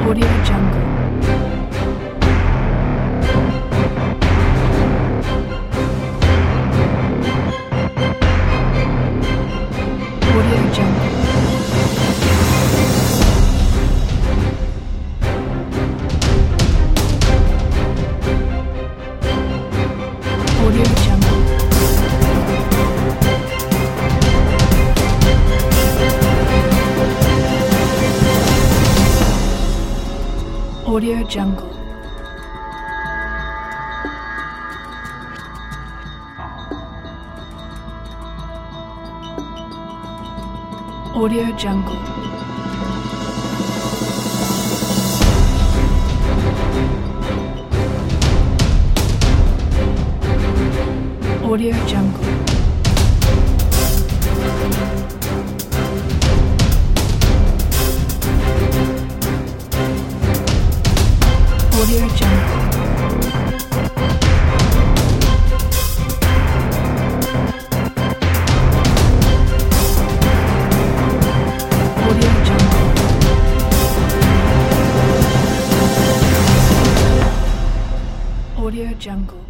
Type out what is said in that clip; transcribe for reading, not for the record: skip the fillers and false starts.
Audio Jungle. Audio Jungle. Audio Jungle. Audio Jungle. Audio Jungle. Audio Jungle. Audio Jungle. Audio Jungle. Audio Jungle.